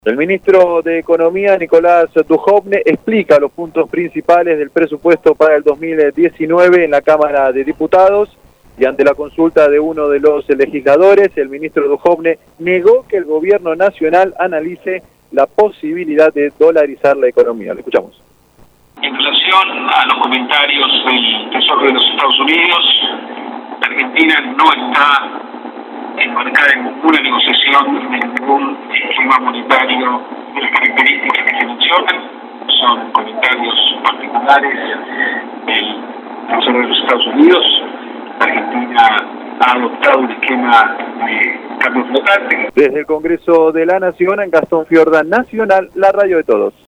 El ministro de Economía, Nicolás Duhovne, explica los puntos principales del presupuesto para el 2019 en la Cámara de Diputados y ante la consulta de uno de los legisladores, el ministro Duhovne negó que el gobierno nacional analice la posibilidad de dolarizar la economía. Lo escuchamos. En relación a los comentarios del Tesoro de los Estados Unidos, Argentina no está enmarcada en ninguna negociación, en ningún esquema monetario de las características que se mencionan. Son comentarios particulares del Tesoro de los Estados Unidos. Argentina ha adoptado un esquema de cambio flotante. Desde el Congreso de la Nación, en Gastón Fiorda, Nacional, la radio de todos.